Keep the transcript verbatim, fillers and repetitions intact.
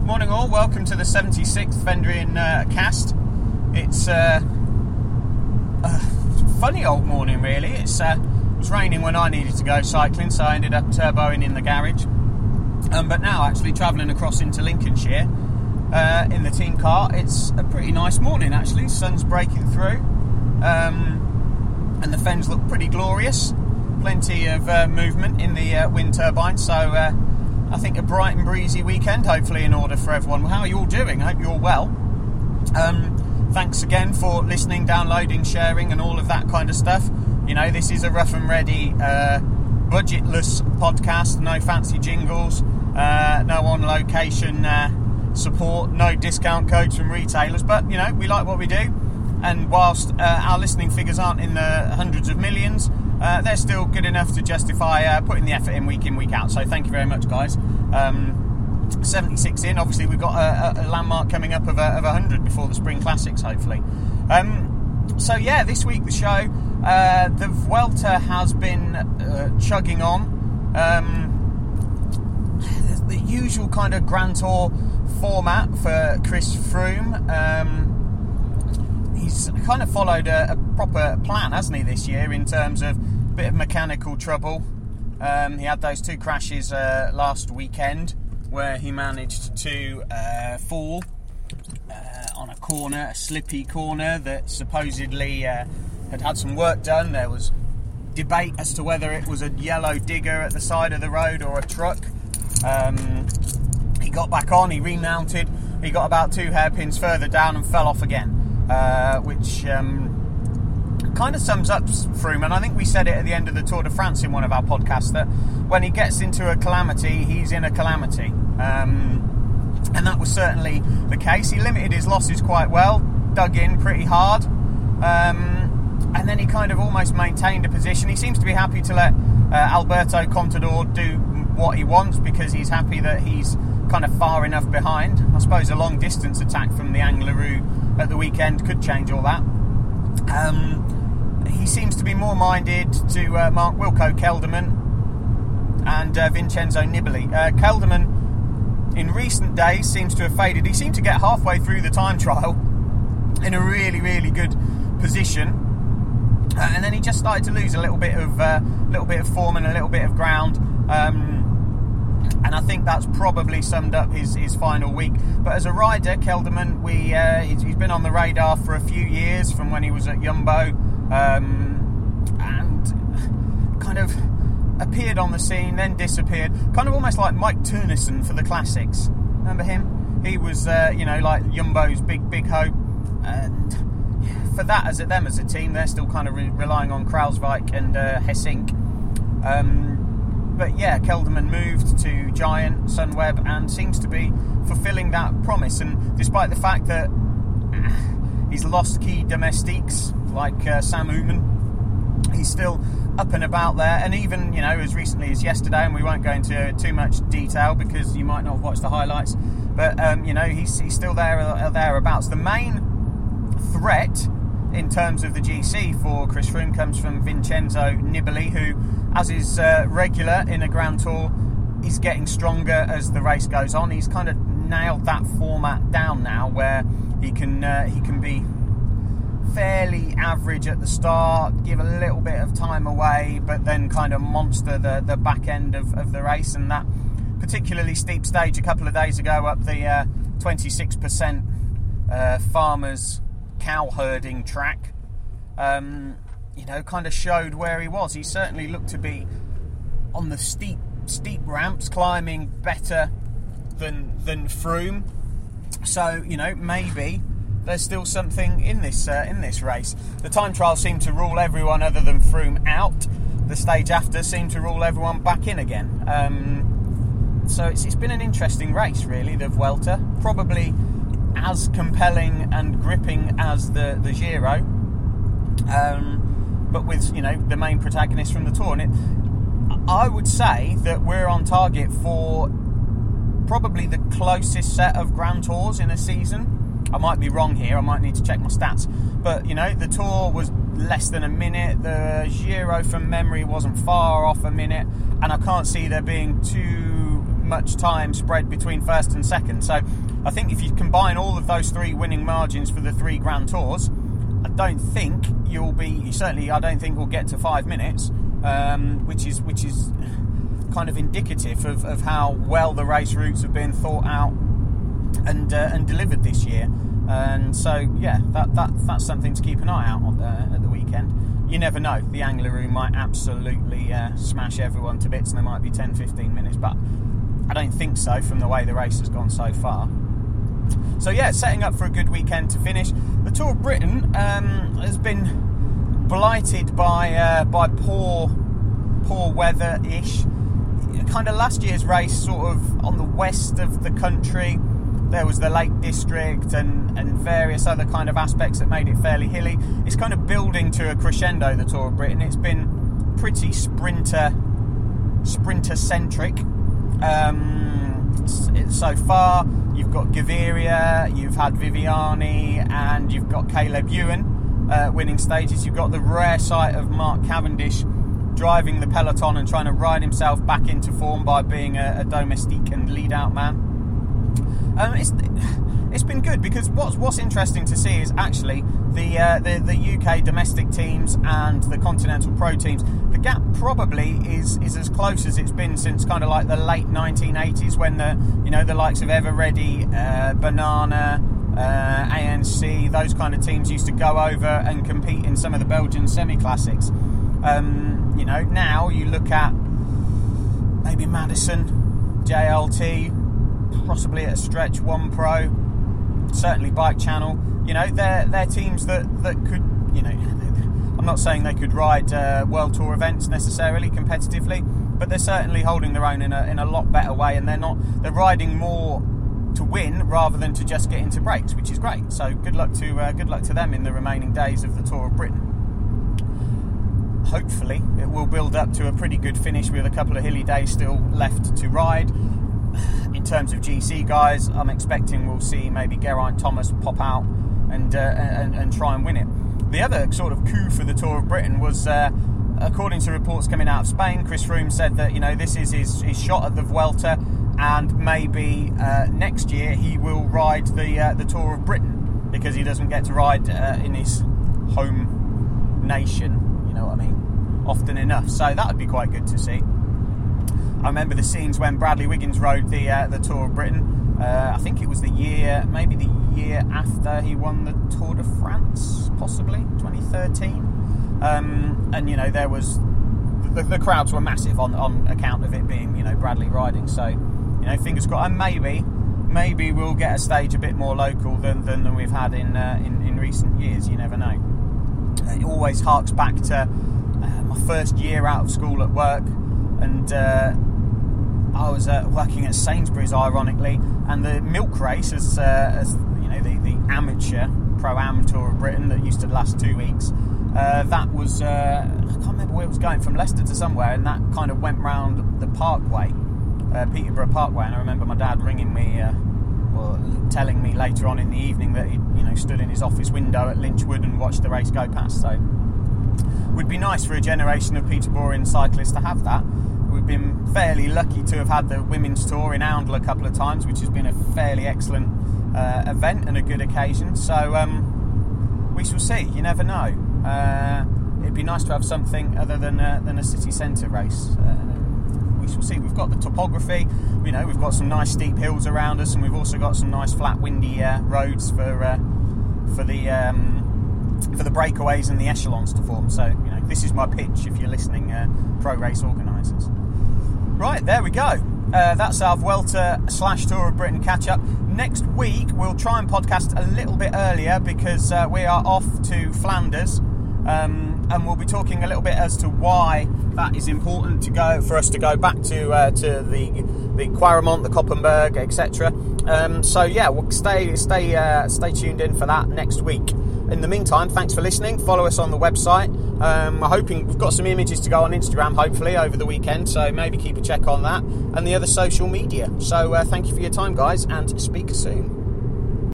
Morning all, welcome to the seventy-sixth Fendrian uh, cast. It's uh, a funny old morning really. It's, uh, it was raining when I needed to go cycling, so I ended up turboing in the garage. Um, but now actually travelling across into Lincolnshire uh, in the team car, it's a pretty nice morning actually. Sun's breaking through um, and the fens look pretty glorious. Plenty of uh, movement in the uh, wind turbine, so uh, I think a bright and breezy weekend, hopefully in order for everyone. How are you all doing? I hope you're all well. Um, thanks again for listening, downloading, sharing and all of that kind of stuff. You know, this is a rough and ready, uh, budgetless podcast, no fancy jingles, uh, no on-location uh, support, no discount codes from retailers, but, you know, we like what we do. And whilst uh, our listening figures aren't in the hundreds of millions, Uh, they're still good enough to justify uh, putting the effort in week in, week out. So thank you very much, guys. Um, seventy-six in. Obviously, we've got a, a landmark coming up of, a, of one hundred before the Spring Classics, hopefully. Um, so, yeah, this week, the show, uh, the Vuelta has been uh, chugging on. Um, the, the usual kind of Grand Tour format for Chris Froome. Um, He's kind of followed a, a proper plan, hasn't he, this year, in terms of a bit of mechanical trouble. Um, he had those two crashes uh, last weekend where he managed to uh, fall uh, on a corner, a slippy corner that supposedly uh, had had some work done. There was debate as to whether it was a yellow digger at the side of the road or a truck. Um, he got back on, he remounted, he got about two hairpins further down and fell off again. Uh, which um, kind of sums up Froome, and I think we said it at the end of the Tour de France in one of our podcasts, that when he gets into a calamity, he's in a calamity. Um, and that was certainly the case. He limited his losses quite well, dug in pretty hard, um, and then he kind of almost maintained a position. He seems to be happy to let uh, Alberto Contador do what he wants because he's happy that he's kind of far enough behind. I suppose a long distance attack from the Angleroo at the weekend could change all that. Um, he seems to be more minded to uh, Mark Wilco Kelderman and uh, Vincenzo Nibali. Uh, Kelderman in recent days seems to have faded. He seemed to get halfway through the time trial in a really, really good position, uh, and then he just started to lose a little bit of uh, little bit of form and a little bit of ground. Um, And I think that's probably summed up his, his final week. But as a rider, Kelderman, we uh, he's, he's been on the radar for a few years from when he was at Jumbo, um, and kind of appeared on the scene, then disappeared. Kind of almost like Mike Teunissen for the Classics. Remember him? He was, uh, you know, like Jumbo's big, big hope. And for that, as a, them as a team, they're still kind of re- relying on Kruijswijk and uh, Hessink. Um, But yeah, Kelderman moved to Giant, Sunweb, and seems to be fulfilling that promise. And despite the fact that he's lost key domestiques like uh, Sam Oomen, he's still up and about there. And even, you know, as recently as yesterday, and we won't go into too much detail because you might not have watched the highlights, but um, you know, he's he's still there or thereabouts. The main threat in terms of the G C for Chris Froome comes from Vincenzo Nibali, who, as is uh, regular in a Grand Tour, is getting stronger as the race goes on. He's kind of nailed that format down now, where he can uh, he can be fairly average at the start, give a little bit of time away, but then kind of monster the, the back end of, of the race. And that particularly steep stage a couple of days ago up the uh, twenty-six percent uh, Farmers cow herding track, um, you know, kind of showed where he was. He certainly looked to be on the steep steep ramps, climbing better than than Froome. So, you know, maybe there's still something in this uh, in this race. The time trial seemed to rule everyone other than Froome out. The stage after seemed to rule everyone back in again. Um, so it's, it's been an interesting race, really, the Vuelta. Probably as compelling and gripping as the, the Giro, um, but with, you know, the main protagonist from the Tour. And it, I would say that we're on target for probably the closest set of Grand Tours in a season. I might be wrong here, I might need to check my stats, but, you know, the Tour was less than a minute, the Giro from memory wasn't far off a minute, and I can't see there being too much time spread between first and second. So I think if you combine all of those three winning margins for the three Grand Tours, I don't think you'll be, certainly I don't think we'll get to five minutes, um, which is which is kind of indicative of, of how well the race routes have been thought out and uh, and delivered this year. And so, yeah, that, that that's something to keep an eye out on uh, at the weekend. You never know. The Angleroo might absolutely uh, smash everyone to bits and there might be ten to fifteen minutes, but I don't think so from the way the race has gone so far. So, yeah, setting up for a good weekend to finish. The Tour of Britain um, has been blighted by uh, by poor, poor weather-ish. Kind of last year's race sort of on the west of the country. There was the Lake District and, and various other kind of aspects that made it fairly hilly. It's kind of building to a crescendo, the Tour of Britain. It's been pretty sprinter, sprinter-centric um, so far. You've got Gaviria, you've had Viviani, and you've got Caleb Ewan uh, winning stages. You've got the rare sight of Mark Cavendish driving the peloton and trying to ride himself back into form by being a, a domestique and lead-out man. Um, it's it's been good because what's what's interesting to see is actually the, uh, the the U K domestic teams and the Continental Pro teams. The gap probably is is as close as it's been since kind of like the late nineteen eighties when the you know the likes of Everready, uh, Banana, uh, A N C, those kind of teams used to go over and compete in some of the Belgian semi-classics. Um, you know now you look at maybe Madison, J L T. Possibly at a stretch, One Pro, certainly Bike Channel. You know, they're they're teams that, that could, you know, I'm not saying they could ride uh, World Tour events necessarily competitively, but they're certainly holding their own in a in a lot better way, and they're not they're riding more to win rather than to just get into breaks, which is great. So good luck to uh, good luck to them in the remaining days of the Tour of Britain. Hopefully, it will build up to a pretty good finish with a couple of hilly days still left to ride. In terms of G C guys, I'm expecting we'll see maybe Geraint Thomas pop out and, uh, and and try and win it. The other sort of coup for the Tour of Britain was, uh, according to reports coming out of Spain, Chris Froome said that you know this is his, his shot at the Vuelta, and maybe uh, next year he will ride the uh, the Tour of Britain because he doesn't get to ride uh, in his home nation. You know what I mean? Often enough, so that would be quite good to see. I remember the scenes when Bradley Wiggins rode the uh, the Tour of Britain. Uh, I think it was the year, maybe the year after he won the Tour de France, possibly twenty thirteen. Um, and you know there was the, the crowds were massive on, on account of it being you know Bradley riding. So you know fingers crossed. And maybe maybe we'll get a stage a bit more local than than, than we've had in, uh, in in recent years. You never know. It always harks back to uh, my first year out of school at work, and. Uh, I was uh, working at Sainsbury's, ironically, and the milk race, as, uh, as you know, the, the amateur Pro-Am Tour of Britain that used to last two weeks, uh, that was, uh, I can't remember where it was going, from Leicester to somewhere, and that kind of went round the Parkway, uh, Peterborough Parkway, and I remember my dad ringing me, uh, or telling me later on in the evening that he, you know, stood in his office window at Lynchwood and watched the race go past. So, it would be nice for a generation of Peterborean cyclists to have that. We've been fairly lucky to have had the Women's Tour in Oundle a couple of times, which has been a fairly excellent uh, event and a good occasion. So um, we shall see. You never know. Uh, it'd be nice to have something other than uh, than a city centre race. Uh, we shall see. We've got the topography. You know, we've got some nice steep hills around us, and we've also got some nice flat, windy uh, roads for uh, for the um, for the breakaways and the echelons to form. So you know, this is my pitch if you're listening, uh, pro race organisers. Right, there we go. Uh, that's our Vuelta slash Tour of Britain catch-up. Next week, we'll try and podcast a little bit earlier because uh, we are off to Flanders, um, and we'll be talking a little bit as to why that is important to go for us to go back to uh, to the the Quaremont, the Koppenberg, et cetera. Um, so yeah, we'll stay stay uh, stay tuned in for that next week. In the meantime, thanks for listening. Follow us on the website. Um, I'm hoping we've got some images to go on Instagram, hopefully, over the weekend. So maybe keep a check on that and the other social media. So uh, thank you for your time, guys, and speak soon.